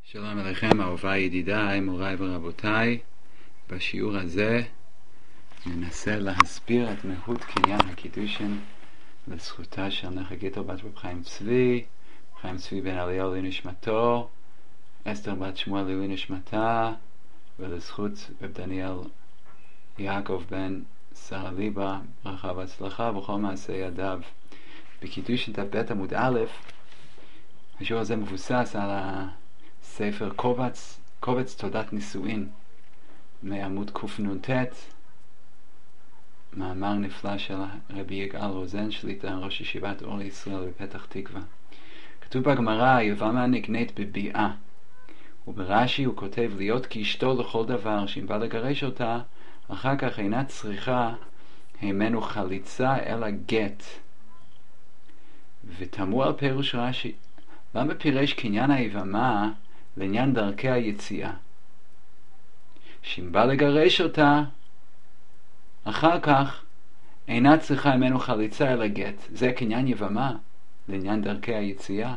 שלום עליכם אהוביי ידידיי, מוריי ורבותיי. בשיעור הזה ננסה להסביר את מהות קניין הקידושין לזכותה של נכה גיטל בת רב חיים צבי, חיים צבי בן אליהו לנשמתו, אסתר בת שמואל לנשמתה, ולזכות רב דניאל יעקב בן שרה ליבה, ברכה והצלחה בכל מעשה ידיו. בקידושין ת"ב עמוד א', השיעור הזה מבוסס על ספר קובץ תולדת נישואין מעמוד קנ"ט, מאמר נפלא של רבי יגאל רוזן שליט"א, ראש ישיבת אור ישראל בפתח תקווה. כתוב בגמרא, יבמה נקנית בביאה, וברש"י הוא כותב להיות כאשתו לכל דבר, שאם בא לגרש אותה אחר כך אינה צריכה הימנו חליצה אלא גט. ותמו על פירוש רש"י, למה פירש קניין היבמה לעניין דרכי היציאה? שאם בא לגרש אותה אחר כך אינה צריכה ממנו חליצה אלא גט. זה קניין יבמה לעניין דרכי היציאה.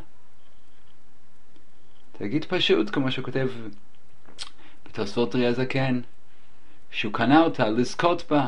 תגיד פשוט כמו שכותב בתוספות רי הזקן, שהוא קנה אותה לזכות בה,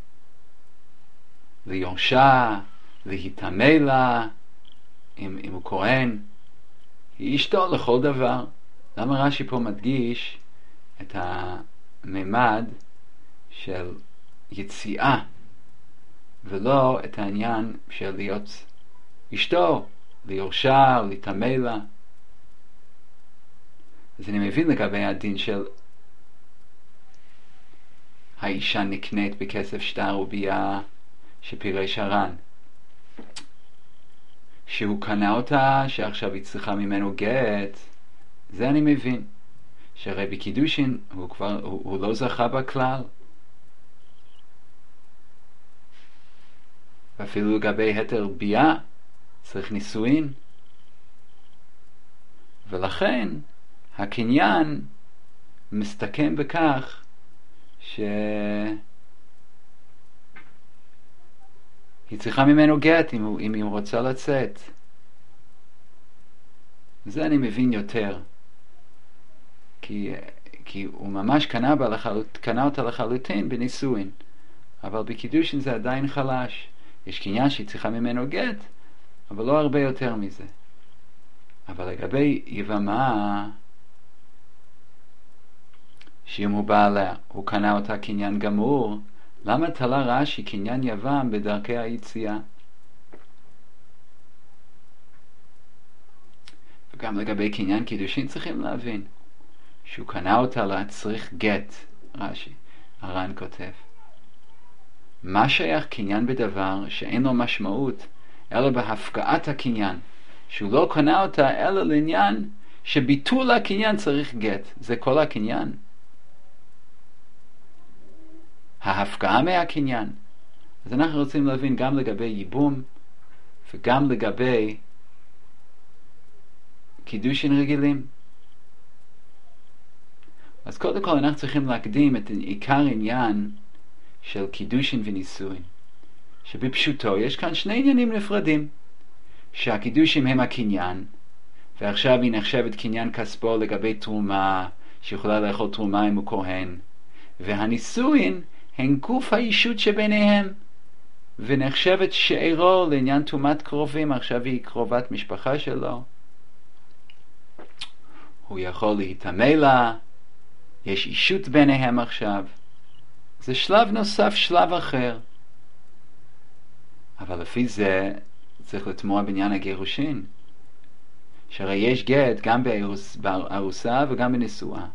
ליורשה, להיטמא לה, אם הוא כהן, היא אשתו לכל דבר. למה רש"י פה מדגיש את הממד של יציאה ולא את העניין של להיות אשתו, ליורשה, להיטמא לה? אז אני מבין לגבי הדין של האישה נקנית בכסף שטר וביאה שפירש הר"ן, שהוא קנה אותה, שעכשיו היא צריכה ממנו גט. זה אני מבין, שהרי בקידושין הוא לא זכה בכלל, ואפילו לגבי היתר ביאה צריך נישואין, ולכן הקניין מסתכם בכך שהיא צריכה ממנו גט אם היא רוצה לצאת. זה אני מבין יותר, כי הוא ממש קנה אותה לחלוטין בנישואין, אבל בקידושין זה עדיין חלש. יש קניין שהיא צריכה ממנו גט, אבל לא הרבה יותר מזה. אבל לגבי יבמה, שאם הוא בא עליה, הוא קנה אותה קניין גמור, למה תלה רש"י קניין יבם בדרכי היציאה? וגם לגבי קניין קידושין צריכים להבין שהוא קנה אותה להצריך גט. רש"י, הר"ן כותב, מה שייך קניין בדבר שאין לו משמעות אלא בהפקעת הקניין, שהוא לא קנה אותה אלא לעניין שביטול הקניין צריך גט. זה כל הקניין, ההפקעה מהקניין. אז אנחנו רוצים להבין גם לגבי ייבום וגם לגבי קידושין רגילים. אז קודם כל אנחנו צריכים להקדים את עיקר עניין של קידושין ונישואין, שבפשוטו יש כאן שני עניינים נפרדים, שהקידושין הם הקניין, ועכשיו היא נחשבת קניין כספו לגבי תרומה, שיכולה לאכול תרומה אם הוא כהן, והנישואין הן גוף האישות שביניהם, ונחשבת שאירו לעניין תרומת קרובים. עכשיו היא קרובת משפחה שלו, הוא יכול להיטמא לה, יש אישות ביניהם עכשיו. זה שלב נוסף, שלב אחר. אבל לפי זה צריך לתמוע בעניין הגירושין, שהרי יש גט גם בארוסה וגם בנישואה.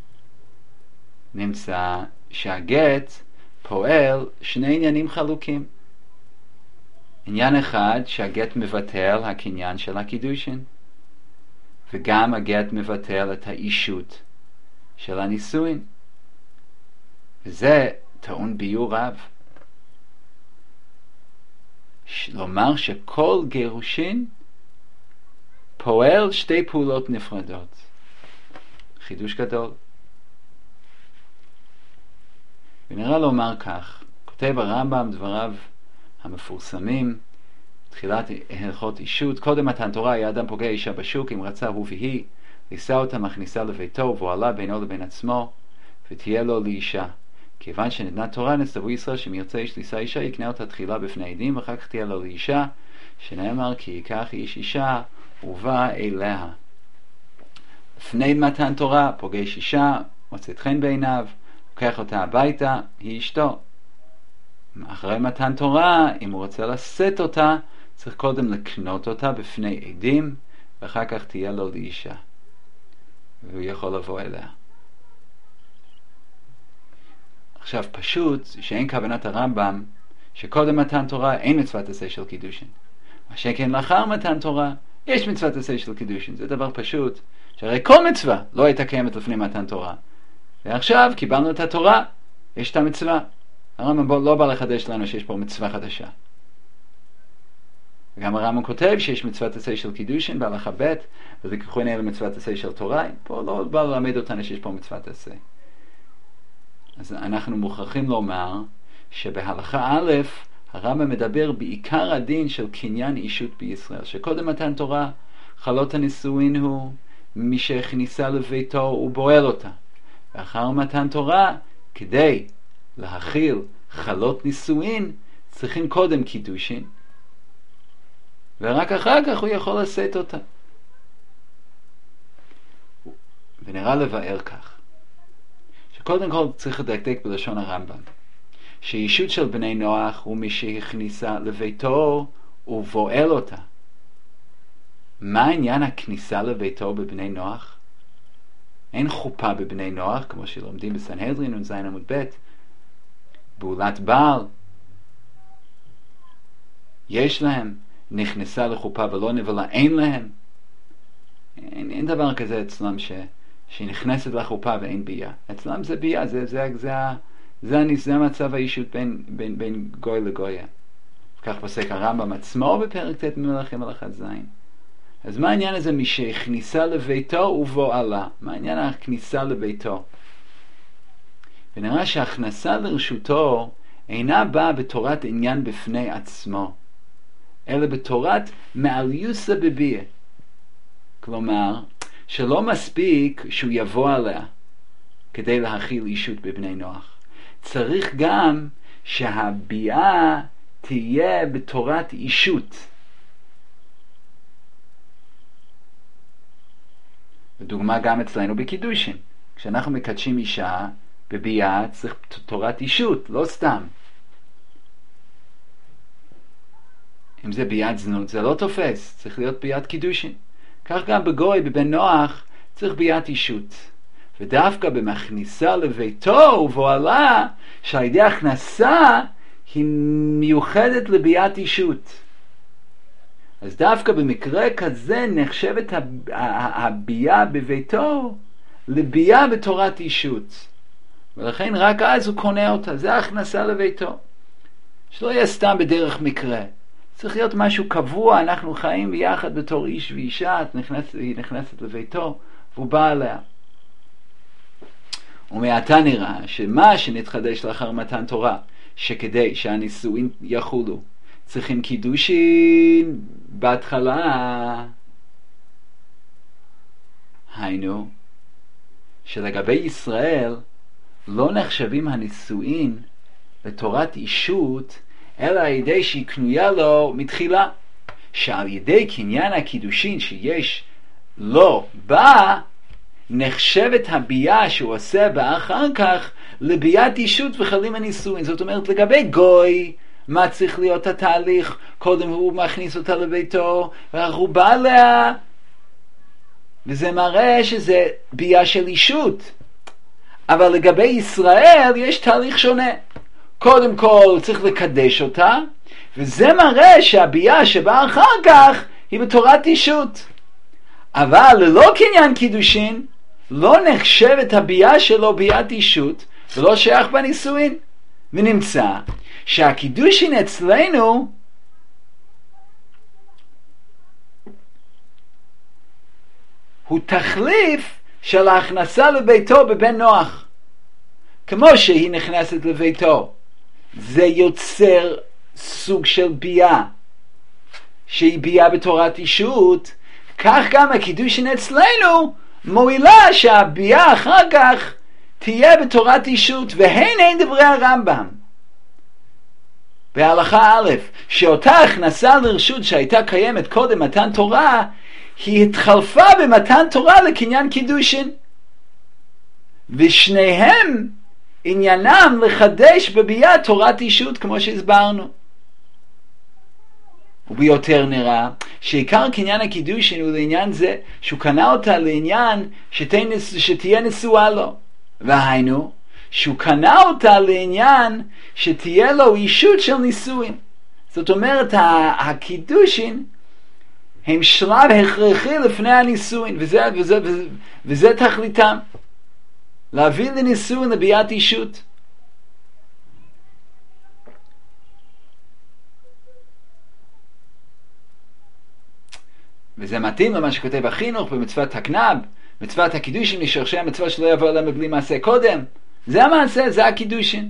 נמצא שהגט פועל שני עניינים חלוקים. עניין אחד שהגט מבטל הקניין של הקידושין, וגם הגט מבטל את האישות של הנישואין, וזה טעון ביור רב. לומר שכל גירושין פועל שתי פעולות נפרדות, חידוש גדול. ונראה לומר כך, כותב הרמב"ם דבריו המפורסמים, תחילת הלכות אישות, קודם מתן תורה היה אדם פוגע אישה בשוק, אם רצה הוא והיא יישא אותה מכניסה לביתו ובועלה בינו לבין עצמו, ותהיה לו לאישה. כיוון שניתנה תורה נצטוו ישראל שאם ירצה איש לישא אישה יקנה אותה תחילה בפני עדים ואחר כך תהיה לו לאישה, שנאמר כי ייקח איש אישה ובא אליה. לפני מתן תורה פוגש אישה, מוצאת חן בעיניו, לוקח אותה הביתה, היא אשתו. אחרי מתן תורה, אם הוא רוצה לשאת אותה, צריך קודם לקנות אותה בפני עדים, ואחר כך תהיה לו לאישה. והוא יכול לבוא אליה. עכשיו פשוט שאין כוונת הרמב"ם שקודם מתן תורה אין מצוות עשה של קידושין. מה שכן לאחר מתן תורה יש מצוות עשה של קידושין. זה דבר פשוט, שהרי כל מצווה לא הייתה קיימת לפני מתן תורה. ועכשיו קיבלנו את התורה, יש את המצווה. הרמב"ם לא בא לחדש לנו שיש פה מצווה חדשה. וגם הרמב"ם כותב שיש מצוות עשה של קידושין בהלכה ב' וזה ככוונה למצוות עשה של תורה. פה לא בא ללמד אותנו שיש פה מצוות עשה. אז אנחנו מוכרחים לומר שבהלכה א' הרמב"ם מדבר בעיקר הדין של קניין אישות בישראל, שקודם מתן תורה חלות הנישואין הוא מי שהכניסה לביתו ובועל אותה. ואחר מתן תורה כדי להכיל חלות נישואין צריכים קודם קידושין, ורק אחר כך הוא יכול לשאת אותה. ונראה לבאר כך שקודם כל צריך לדקדק בלשון הרמב"ם שאישות של בני נוח הוא מי שהכניסה לביתו ובועל אותה. מה עניין הכניסה לביתו בבני נוח? אין חופה בבני נוח כמו שלומדים בסנהדרין ונ"ז עמוד ב'. בעולת בעל יש להם, נכנסה לחופה ולא נבלה אין להם. אין דבר כזה אצלם שהיא נכנסת לחופה ואין בייה. אצלם זה בייה, זה מצב האישות בין גוי לגויה. כך פוסק הרמב"ם עצמו בפרק ט' ממלכים הלכה ז'. אז מה העניין הזה משהכניסה לביתו ובועלה? מה העניין הכניסה לביתו? ונראה שהכנסה לרשותו אינה באה בתורת עניין בפני עצמו, אלא בתורת מעליוסה בביה. כלומר, שלא מספיק שהוא יבוא עליה כדי להכיל אישות בבני נוח. צריך גם שהביאה תהיה בתורת אישות. בדוגמה גם אצלנו בקידושין. כשאנחנו מקדשים אישה בביאה צריך תורת אישות, לא סתם. אם זה ביאת זנות זה לא תופס, צריך להיות ביאת קידושין. כך גם בגוי, בבן נוח, צריך ביאת אישות. ודווקא במכניסה לביתו ובועלה, שעל ידי הכנסה היא מיוחדת לביאת אישות. אז דווקא במקרה כזה נחשבת הביאה בביתו לביאה בתורת אישות. ולכן רק אז הוא קונה אותה, זה ההכנסה לביתו. שלא יהיה סתם בדרך מקרה. צריך להיות משהו קבוע, אנחנו חיים ביחד בתור איש ואישה, היא נכנסת לביתו והוא בא עליה. ומעתה נראה שמה שנתחדש לאחר מתן תורה, שכדי שהנישואין יחולו, צריכים קידושין בהתחלה. היינו, שלגבי ישראל לא נחשבים הנישואין לתורת אישות, אלא על ידי שהיא קנויה לו מתחילה. שעל ידי קניין הקידושין שיש לו בה, נחשבת הביאה שהוא עושה בה אחר כך לביאת אישות וחלים הנישואין. זאת אומרת, לגבי גוי, מה צריך להיות התהליך? קודם הוא מכניס אותה לביתו, ואחר הוא בא עליה, וזה מראה שזה ביאה של אישות. אבל לגבי ישראל יש תהליך שונה. קודם כל צריך לקדש אותה, וזה מראה שהביאה שבאה אחר כך היא בתורת אישות. אבל ללא קניין קידושין לא נחשבת הביאה שלו ביאת אישות ולא שייך בנישואין. ונמצא שהקידושין אצלנו הוא תחליף של ההכנסה לביתו בבן נוח. כמו שהיא נכנסת לביתו, זה יוצר סוג של ביאה שהיא ביאה בתורת אישות, כך גם הקידושין אצלנו מועילה שהביאה אחר כך תהיה בתורת אישות, והן דברי הרמב"ם בהלכה א', שאותה הכנסה לרשות שהייתה קיימת קודם מתן תורה, היא התחלפה במתן תורה לקניין קידושין, ושניהם עניינם לחדש בביאה תורת אישות, כמו שהסברנו. וביותר נראה שעיקר קניין הקידושין הוא לעניין זה שהוא קנה אותה לעניין שתהיה נשואה לו, והיינו שהוא קנה אותה לעניין שתהיה לו אישות של נישואין. זאת אומרת, הקידושין הם שלב הכרחי לפני הנישואין, וזה תכליתם, להביא לנישואין לביאת אישות. וזה מתאים למה שכותב החינוך במצוות הקנב, מצוות הקידושין, לשורשי המצווה שלא יבוא אליהם בלי מעשה קודם. זה המעשה, זה הקידושין.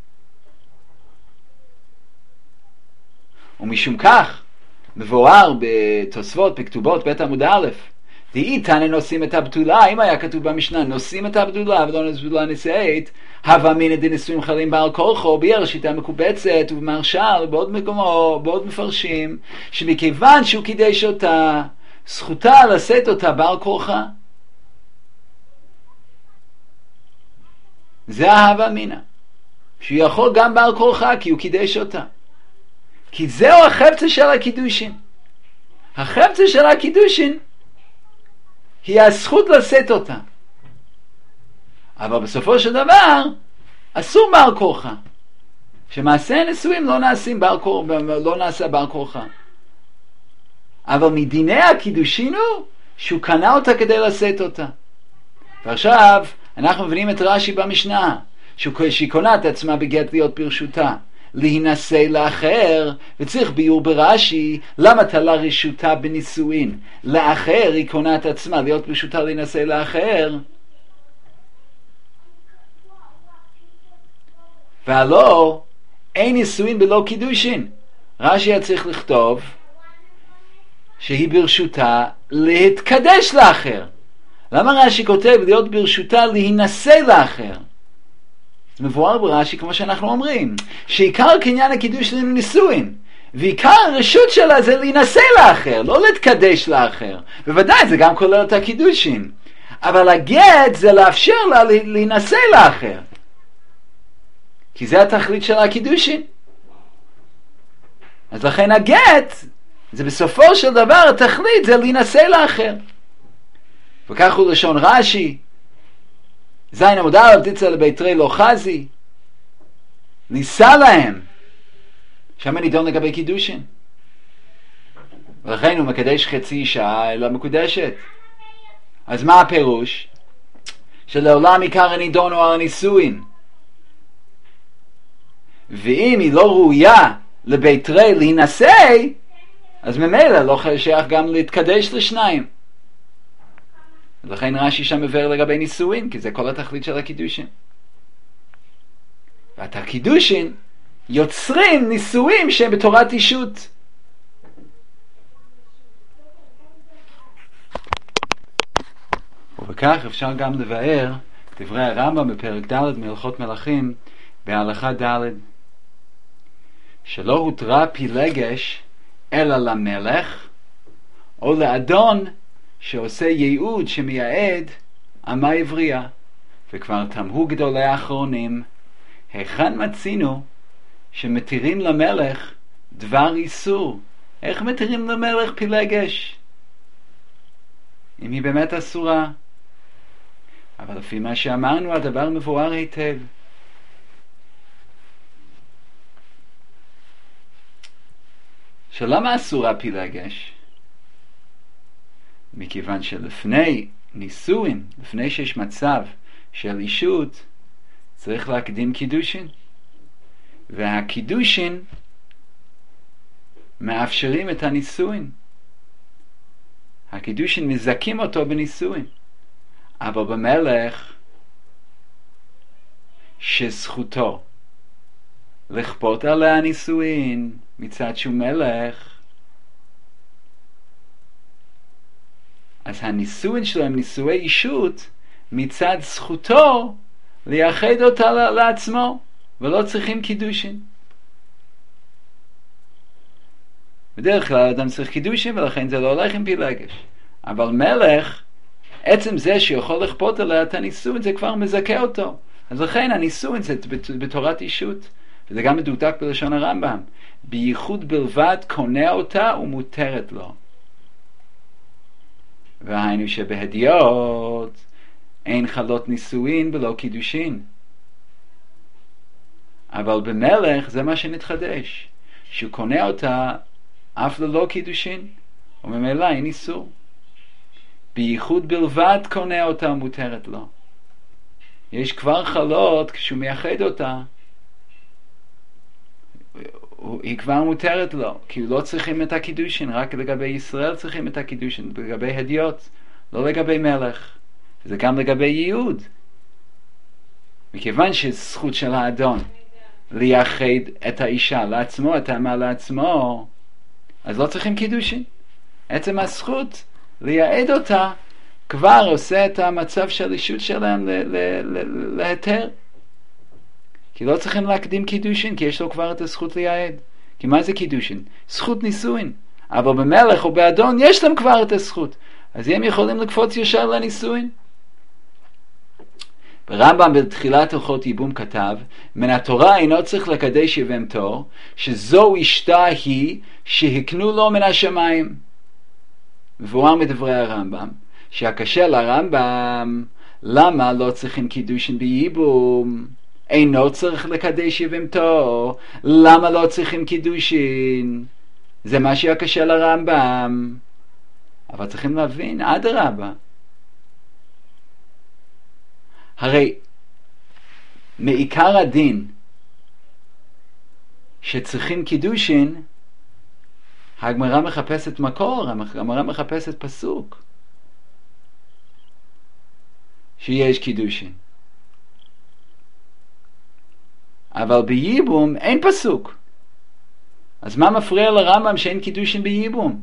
ומשום כך מבואר בתוספות, בכתובות, בית עמוד א', דאי תנא נושאים את הבתולה, אם היה כתוב במשנה נושאים את הבתולה ולא נשבתולה נישאת, הווה אמינא דנישואים חלים בעל כורחו, ביאר שיטה מקובצת ובמרשל ובעוד מקומות, בעוד מפרשים, שמכיוון שהוא קידש אותה, זכותה לשאת אותה בעל כורחה. זה ההווה אמינא, שהוא יכול גם בעל כורחה כי הוא קידש אותה. כי זהו החפצה של הקידושין. החפצה של הקידושין היא הזכות לשאת אותה. אבל בסופו של דבר אסור בעל כורחה. שמעשה נישואים לא נעשה בעל כורחה. אבל מדיני הקידושין הוא שהוא קנה אותה כדי לשאת אותה. ועכשיו אנחנו מבינים את רש"י במשנה, שהיא קונה את עצמה בגט להיות ברשותה, להינשא לאחר, וצריך ביור ברש"י, למה תלה רשותה בנישואין? לאחר היא קונה את עצמה, להיות ברשותה להינשא לאחר. והלא, אין נישואין בלא קידושין. רש"י היה צריך לכתוב, שהיא ברשותה להתקדש לאחר. למה רש"י כותב להיות ברשותה להינשא לאחר? זה מבואר ברש"י כמו שאנחנו אומרים, שעיקר קניין הקידוש שלנו נישואין, ועיקר הרשות שלה זה להינשא לאחר, לא להתקדש לאחר. בוודאי זה גם כולל את הקידושין, אבל הגט זה לאפשר לה להינשא לאחר, כי זה התכלית של הקידושין. אז לכן הגט זה בסופו של דבר התכלית זה להינשא לאחר. וכך הוא לשון רש"י, זין עמוד א', תצא לבית רי לא חזי, נישא להם, שם נידון לגבי קידושין. ולכן הוא מקדש חצי אישה אלא מקודשת. אז מה הפירוש? שלעולם עיקר הנידון הוא על הנישואין, ואם היא לא ראויה לבית רי להינשא, אז ממילא לא שייך גם להתקדש לשניים. לכן רש"י שם מבאר לגבי נישואין, כי זה כל התכלית של הקידושין. ואת הקידושין יוצרים נישואין שהם בתורת אישות. ובכך אפשר גם לבאר דברי הרמב"ם בפרק ד' מהלכות מלכים בהלכה ד', שלא הותרה פילגש אלא למלך או לאדון שעושה ייעוד שמייעד אמה עברייה. וכבר תמהו גדולי האחרונים, היכן מצינו שמתירים למלך דבר איסור? איך מתירים למלך פילגש אם היא באמת אסורה? אבל לפי מה שאמרנו הדבר מבואר היטב. שלמה אסורה פילגש? מכיוון שלפני נישואין, לפני שיש מצב של אישות, צריך להקדים קידושין, והקידושין מאפשרים את הנישואין. הקידושין מזכים אותו בנישואין. אבל במלך שזכותו לכפות עליה נישואין מצד שהוא מלך, אז הנישואין שלו הם נישואי אישות מצד זכותו לייחד אותה לעצמו, ולא צריכים קידושין. בדרך כלל אדם צריך קידושין, ולכן זה לא הולך עם פילגש. אבל מלך, עצם זה שיכול לכפות עליה את הנישואין, זה כבר מזכה אותו. אז לכן הנישואין זה בתורת אישות. וזה גם מדוקדק בלשון הרמב"ם. בייחוד בלבד קונה אותה ומותרת לו. והיינו שבהדיוט אין חלות נישואין ולא קידושין. אבל במלך זה מה שנתחדש. שהוא קונה אותה אף ללא קידושין, וממילא אין איסור. בייחוד בלבד קונה אותה ומותרת לו. יש כבר חלות כשהוא מייחד אותה, היא כבר מותרת לו, כי לא צריכים את הקידושין, רק לגבי ישראל צריכים את הקידושין, לגבי הדיוט, לא לגבי מלך. זה גם לגבי ייעוד. מכיוון שזכות של האדון לייחד את האישה לעצמו, את האמה לעצמו, אז לא צריכים קידושין. עצם הזכות לייעד אותה כבר עושה את המצב של אישות שלהם להיתר. כי לא צריכים להקדים קידושין, כי יש לו כבר את הזכות לייעד. כי מה זה קידושין? זכות נישואין. אבל במלך או באדון יש להם כבר את הזכות. אז הם יכולים לקפוץ ישר לנישואין. ברמב"ם בתחילת הלכות ייבום כתב, מן התורה אינו צריך לקדש יבמתו, שזו אשתה היא שהקנו לו מן השמיים. מבואר מדברי הרמב"ם, שהקשה לרמב"ם, למה לא צריכים קידושין בייבום? אינו צריך לקדש יבמתו, למה לא צריכים קידושין? זה מה שהקשה לרמב"ם. אבל צריכים להבין, אדרבה. הרי מעיקר הדין שצריכים קידושין, הגמרא מחפשת מקור, הגמרא מחפשת פסוק שיש קידושין. אבל בייבום אין פסוק. אז מה מפריע לרמב"ם שאין קידושין בייבום?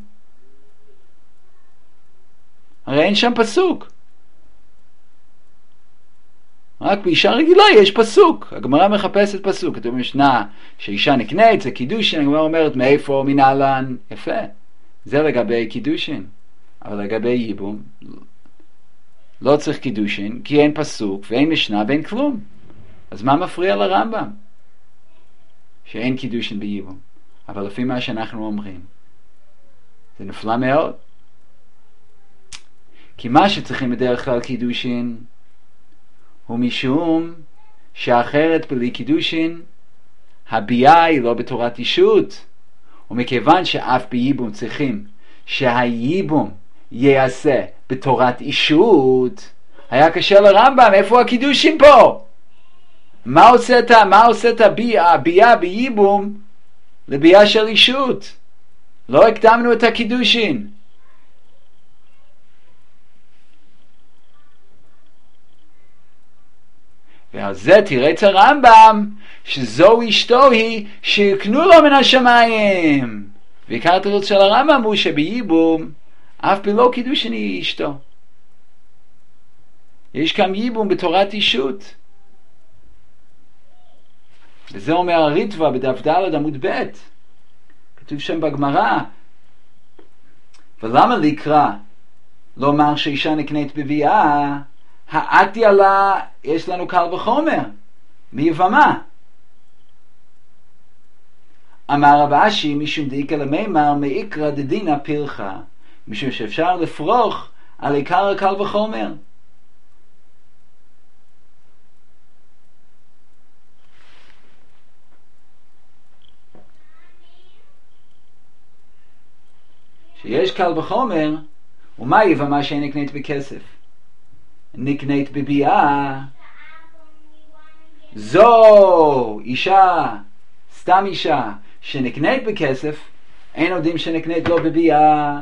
הרי אין שם פסוק. רק באישה רגילה יש פסוק. הגמרא מחפשת פסוק. כתוב במשנה שאישה נקנית, זה קידושין. הגמרא אומרת מאיפה מנהלן. יפה. זה לגבי קידושין. אבל לגבי ייבום לא צריך קידושין, כי אין פסוק ואין משנה ואין כלום. אז מה מפריע לרמב"ם שאין קידושין בייבום? אבל לפי מה שאנחנו אומרים, זה נפלא מאוד. כי מה שצריכים בדרך כלל קידושין הוא משום שאחרת בלי קידושין הביאה היא לא בתורת אישות, ומכיוון שאף בייבום צריכים שהייבום יעשה בתורת אישות, היה קשה לרמב"ם, איפה הקידושין פה? מה עושה את הביאה בייבום לביאה של אישות? לא הקדמנו את הקידושין. ועל זה תירץ הרמב"ם שזו אשתו היא שיקנו לו מן השמיים. ועיקר התירוץ של הרמב"ם הוא שבייבום אף בלא קידושין היא אשתו. יש כאן ייבום בתורת אישות. וזה אומר הריטב"א בדף ד' עמוד ב'. כתוב שם בגמרא, ולמה לקרא לומר שאישה נקנית בביאה? העתי עלה, יש לנו קל וחומר מיבמה. אמר רב אשי משום דאיקרא למימר מעיקרא דדינא פרחה, משום שאפשר לפרוך על עיקר הקל וחומר. שיש קל וחומר, ומה יבמה שאין נקנית בכסף? נקנית בביאה. זו אישה, סתם אישה שנקנית בכסף, אין יודעים שנקנית לא בביאה.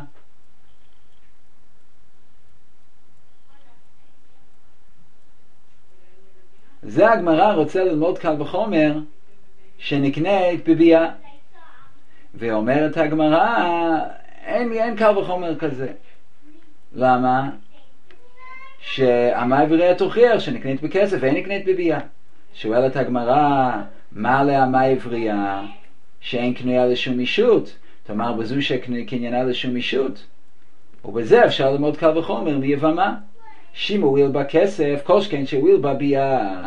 זה הגמרא רוצה ללמוד קל וחומר שנקנית בביאה. ואומרת הגמרא, אין קל וחומר כזה. למה? שהמה עברייה תוכיח שנקנית בכסף ואין נקנית בביאה. שואלת הגמרא, מה להמה עברייה שאין קנויה לשום אישות? תאמר בזו שקניינה לשום אישות. ובזה אפשר ללמוד קל וחומר מיבמה. שימו וויל בכסף, כל שכן שוויל בביאה.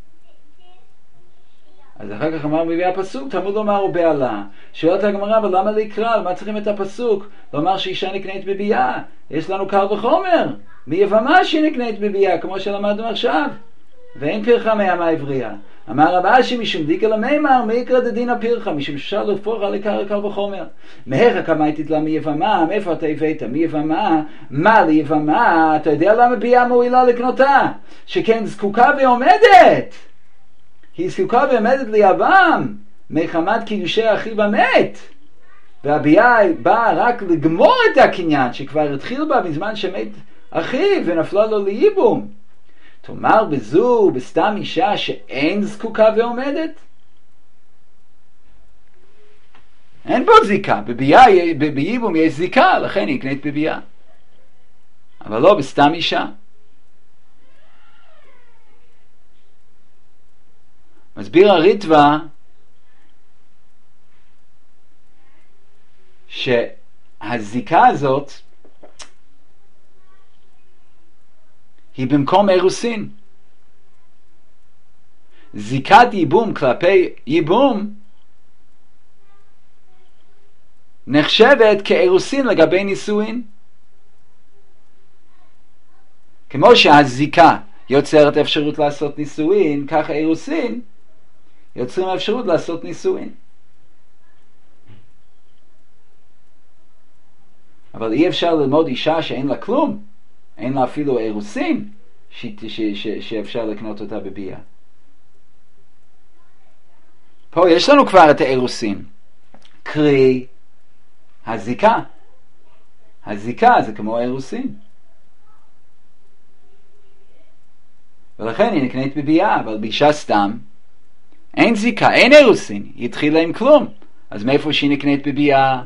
אז אחר כך אמר מביא הפסוק, תלמוד לומר הוא בעלה. שואלת הגמרא, אבל למה לקרוא? למה צריכים את הפסוק? לומר שאישה נקנית בביאה. יש לנו קל וחומר מיבמה שהיא נקנית בביאה, כמו שלמדנו עכשיו. ואין פרחה מהמה עברייה. אמר רב אשי משום דיקה למימר, מי יקרא דדינא פרחה, משום שאפשר להפוך על עיקר קל וחומר. מהיכא קמייתית לה מיבמה, מאיפה אתה הבאת? מיבמה, מה ליבמה? אתה יודע למה ביאה מועילה לקנותה? שכן זקוקה ועומדת. היא זקוקה ועומדת ליבם, מחמת קידושי אחיו המת. והביאה באה רק לגמור את הקניין, שכבר התחיל בה בזמן שמת אחיו ונפלה לו לייבום. תאמר בזו, בסתם אישה שאין זקוקה ועומדת? אין פה זיקה, בייבום יש זיקה, לכן היא נקנית בביאה. אבל לא בסתם אישה. מסביר הריטב"א שהזיקה הזאת היא במקום אירוסין. זיקת ייבום כלפי ייבום נחשבת כאירוסין לגבי נישואין. כמו שהזיקה יוצרת אפשרות לעשות נישואין, כך אירוסין יוצרים אפשרות לעשות נישואין. אבל אי אפשר ללמוד אישה שאין לה כלום, אין לה אפילו אירוסין שאפשר לקנות אותה בביאה. פה יש לנו כבר את האירוסין, קרי הזיקה. הזיקה זה כמו האירוסין, ולכן היא נקנית בביאה. אבל באישה סתם אין זיקה, אין אירוסין, היא התחילה עם כלום, אז מאיפה שהיא נקנית בביאה?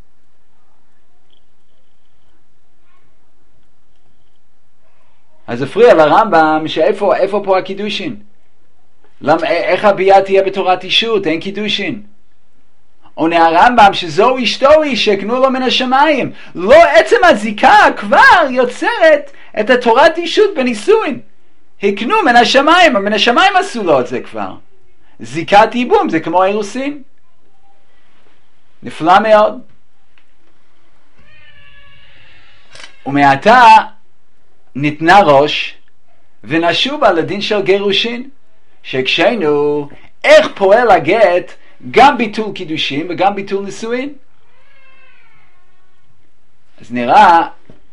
אז הפריע לרמב"ם שאיפה פה הקידושין? איך הביאה תהיה בתורת אישות? אין קידושין. עונה הרמב"ם שזו אשתו היא שקנו לו מן השמיים. לא, עצם הזיקה כבר יוצרת את התורת אישות בנישואין. הקנו מן השמיים, מן השמיים עשו לו את זה כבר. זיקת ייבום זה כמו אירוסין. נפלא מאוד. ומעתה ניתנה ראש ונשובה לדין של גירושין, שהקשינו איך פועל הגט גם ביטול קידושין וגם ביטול נישואין. אז נראה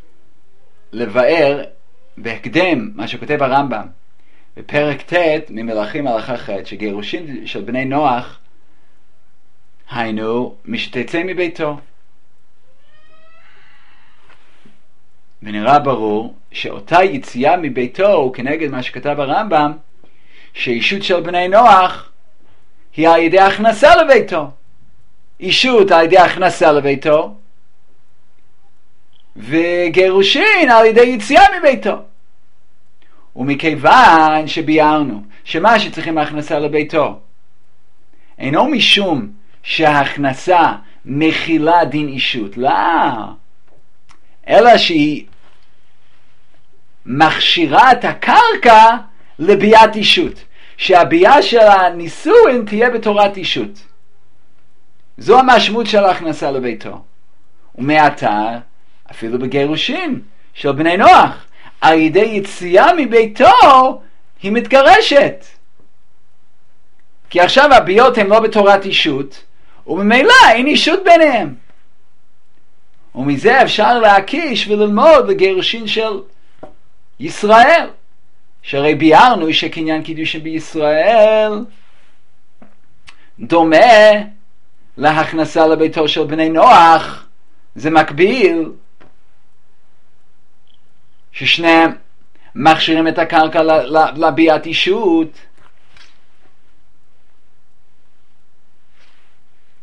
לבאר בהקדם מה שכותב הרמב"ם בפרק ט' ממלכים הלכה ח', שגירושין של בני נוח היינו מי שתצא מביתו. ונראה ברור שאותה יציאה מביתו הוא כנגד מה שכתב הרמב"ם, שאישות של בני נוח היא על ידי הכנסה לביתו. אישות על ידי הכנסה לביתו, וגירושין על ידי יציאה מביתו. ומכיוון שביארנו שמה שצריכים הכנסה לביתו אינו משום שההכנסה מכילה דין אישות, לא, אלא שהיא מכשירה את הקרקע לביאת אישות, שהביאה של הנישואין תהיה בתורת אישות. זו המשמעות של ההכנסה לביתו. ומעתה אפילו בגירושין של בני נוח על ידי יציאה מביתו היא מתגרשת, כי עכשיו הביות הן לא בתורת אישות, וממילא אין אישות ביניהם. ומזה אפשר להקיש וללמוד לגירושין של ישראל, שהרי ביארנו שקניין קידושין בישראל דומה להכנסה לביתו של בני נוח. זה מקביל, ששניהם מכשירים את הקרקע לביאת אישות.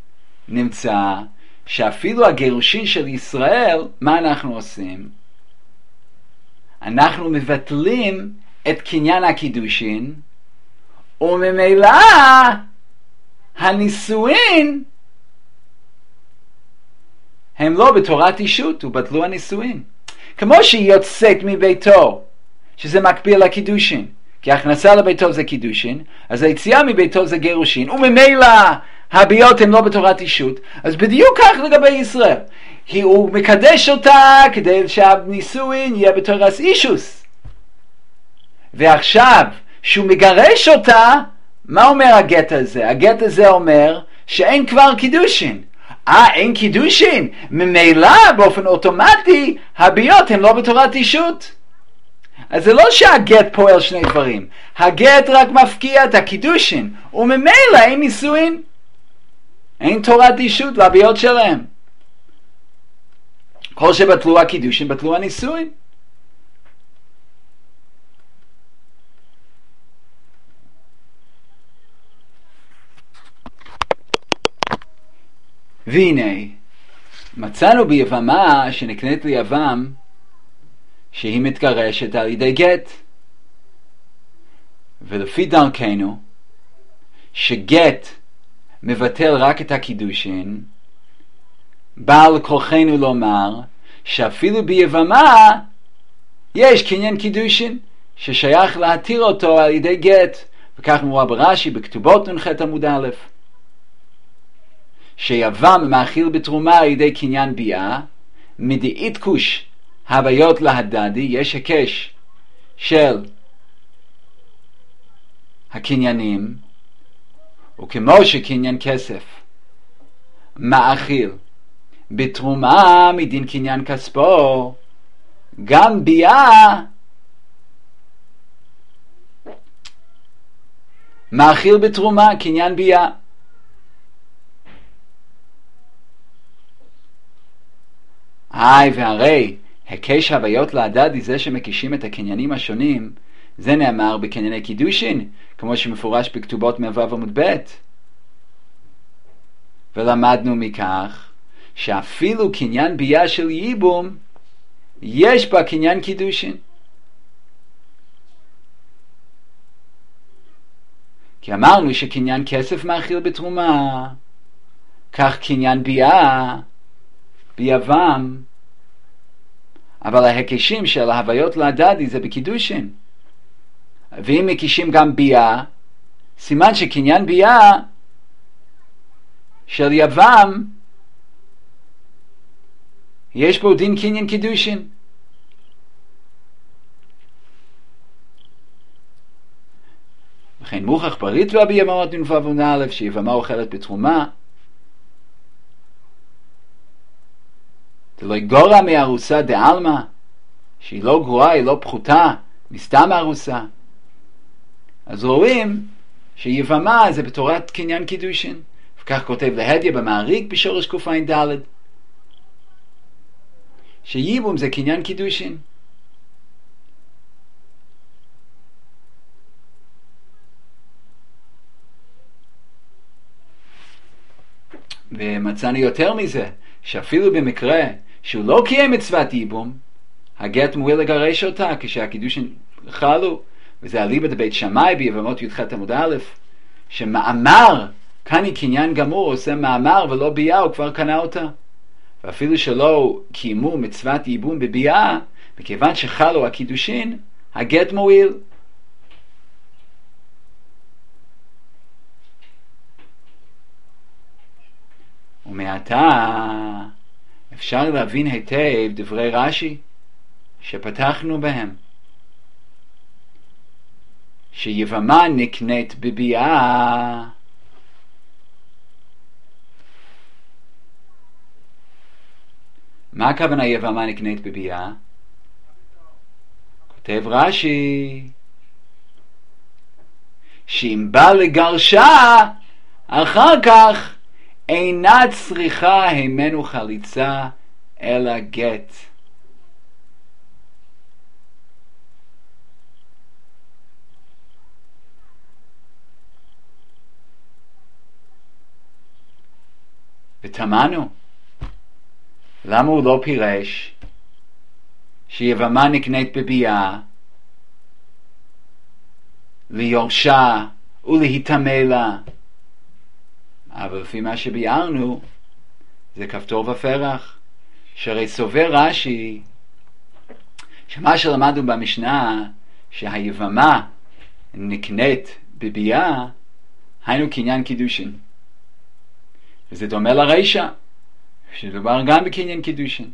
נמצא שאפילו הגירושין של ישראל, מה אנחנו עושים? אנחנו מבטלים את קניין הקידושין, וממילא הנישואין הם לא בתורת אישות, ובטלו הנישואין. כמו שהיא יוצאת מביתו, שזה מקביל לקידושין, כי ההכנסה לביתו זה קידושין, אז היציאה מביתו זה גירושין, וממילא הביות הם לא בתורת אישות, אז בדיוק כך לגבי ישראל. הוא מקדש אותה כדי שהנישואין יהיה בתורת אישוס. ועכשיו, שהוא מגרש אותה, מה אומר הגט הזה? הגט הזה אומר שאין כבר קידושין. אין קידושין? ממילא באופן אוטומטי הביות הם לא בתורת אישות. אז זה לא שהגט פועל שני דברים. הגט רק מפקיע את הקידושין, וממילא אין נישואין. אין תורת אישות לביות שלהם. כל שבטלו הקידושין, בטלו הנישואין. והנה, מצאנו ביבמה שנקנית ליבם שהיא מתגרשת על ידי גט. ולפי דרכנו, שגט מבטל רק את הקידושין, בא לכוחנו לומר שאפילו ביבמה יש קניין קידושין ששייך להתיר אותו על ידי גט, וכך מורה ברש"י בכתובות נ"ח עמוד א', שיבם מאכיל בתרומה על ידי קניין ביאה, מדאית כוש הוויות להדדי, יש הקש של הקניינים, וכמו שקניין כסף מאכיל בתרומה מדין קניין כספו, גם ביאה מאכיל בתרומה קניין ביאה. והרי הקש הוויות להדדי, זה שמקישים את הקניינים השונים, זה נאמר בקנייני קידושין, כמו שמפורש בכתובות מ"ו עמוד ב'. ולמדנו מכך שאפילו קניין ביאה של ייבום יש בה קניין קידושין. כי אמרנו שקניין כסף מאכיל בתרומה, כך קניין ביאה ביבם, אבל ההקשים של ההוויות להדדי זה בקידושין. ואם מקישים גם ביאה, סימן שקניין ביאה של יבם יש בו דין קניין קידושין. וכן מוכח בריטב"א ביבמות נ"ו עמוד א' שיבמה אוכלת בתרומה, זה לא גורע מארוסה דעלמא, שהיא לא גרועה, היא לא פחותה מסתם ארוסה. אז רואים שיבמה זה בתורת קניין קידושין, וכך כותב להדיא במעריק בשורש קע"ד, שייבום זה קניין קידושין. ומצאנו יותר מזה, שאפילו במקרה שהוא לא קיים מצוות ייבום, הגט מועיל לגרש אותה כשהקידושין חלו. וזה אליבא דבית שמאי ביבמות י"ח עמוד א', שמאמר כאן היא קניין גמור, עושה מאמר ולא ביאה, הוא כבר קנה אותה. ואפילו שלא קיימו מצוות ייבום בביאה, מכיוון שחלו הקידושין, הגט מועיל. ומעתה אפשר להבין היטב דברי רש"י שפתחנו בהם, שיבמה נקנית בביאה. מה הכוונה יבמה נקנית בביאה? כותב רש"י שאם בא לגרשה אחר כך אינה צריכה הימנו חליצה אלא גט. ותמנו, למה הוא לא פירש שיבמה נקנית בביאה, ליורשה ולהיטמא לה. אבל לפי מה שביארנו, זה כפתור ופרח. שהרי סובר רש"י, שמה שלמדנו במשנה, שהיבמה נקנית בביאה, היינו קניין קידושין. וזה דומה לרישא, שדובר גם בקניין קידושין.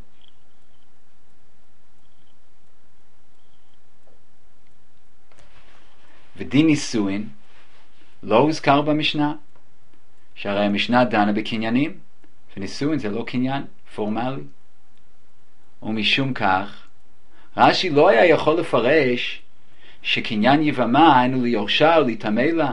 ודין נישואין לא הוזכר במשנה, שהרי המשנה דנה בקניינים, ונישואין זה לא קניין פורמלי. ומשום כך, רש"י לא היה יכול לפרש שקניין יבמה היינו ליורשה או להיטמא לה,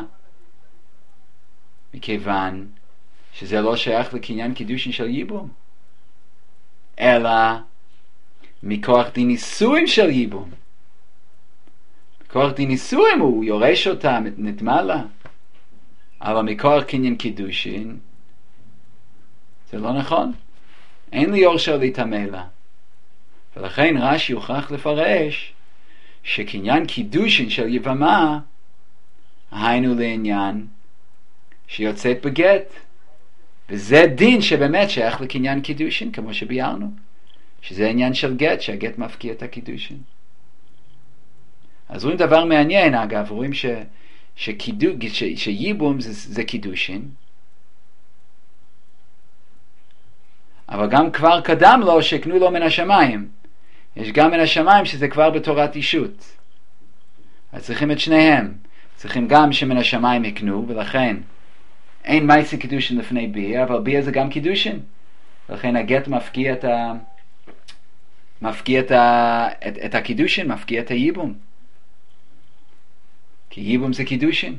מכיוון שזה לא שייך לקניין קידושין של ייבום, אלא מכוח דין נישואין של ייבום. מכוח דין נישואין הוא יורש אותה, נטמא לה, אבל מכוח קניין קידושין זה לא נכון. אין לי יורשה להיטמא לה. ולכן רש"י הוכרח לפרש שקניין קידושין של יבמה היינו לעניין שיוצאת בגט, וזה דין שבאמת שייך לקניין קידושין, כמו שביארנו, שזה עניין של גט, שהגט מפקיע את הקידושין. אז רואים דבר מעניין, אגב, רואים שייבום זה קידושין, אבל גם כבר קדם לו שקנו לו מן השמיים. יש גם מן השמיים שזה כבר בתורת אישות. אז צריכים את שניהם. צריכים גם שמן השמיים יקנו, ולכן אין מייסי קידושין לפני ביה, אבל ביה זה גם קידושין. ולכן הגט מפקיע את הקידושין, מפקיע את הייבום. כי ייבום זה קידושין.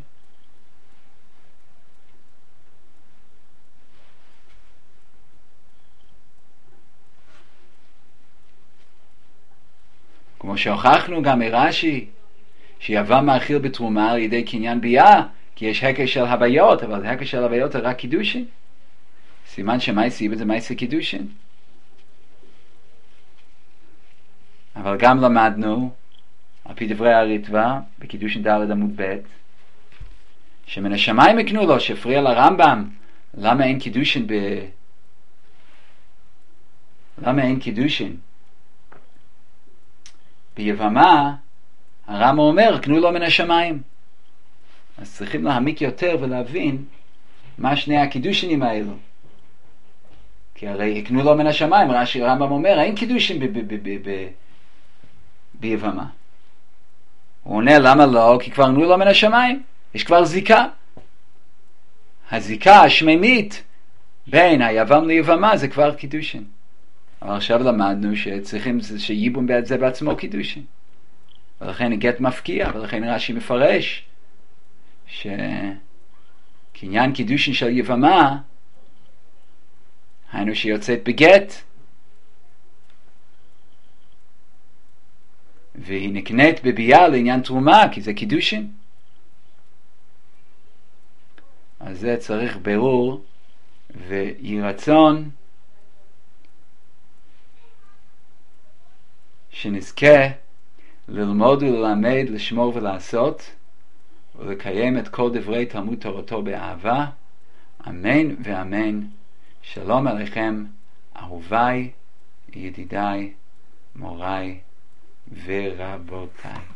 כמו שהוכחנו גם מרש"י, שיבם מאכיל בתרומה על ידי קניין ביאה, כי יש הקש של הוויות, אבל הקש של הוויות זה רק קידושין. סימן שמייסי זה מייסי קידושין. אבל גם למדנו, על פי דברי הריטב"א, בקידושין ד' עמוד ב', שמן השמיים יקנו לו, שהפריע לרמב"ם, למה אין קידושין ביבמה, הרמב"ם אומר, קנו לו מן השמיים. אז צריכים להעמיק יותר ולהבין מה שני הקידושינים האלו. כי הרי יקנו לו מן השמיים, הרמב"ם אומר, אין קידושין ביבמה. הוא עונה, למה לא? כי כבר קנו לו מן השמיים. יש כבר זיקה. הזיקה השמימית בין היבם ליבמה זה כבר קידושין. אבל עכשיו למדנו שצריכים שייבום זה בעצמו קידושין. ולכן הגט מפקיע, ולכן רש"י מפרש שקניין קידושין של יבמה היינו שיוצאת בגט, והיא נקנית בביאה לעניין תרומה, כי זה קידושין. אז זה צריך ברור ויהי רצון שנזכה ללמוד וללמד, לשמור ולעשות ולקיים את כל דברי תלמוד תורתו באהבה. אמן ואמן. שלום עליכם אהוביי, ידידיי, מוריי ורבותיי.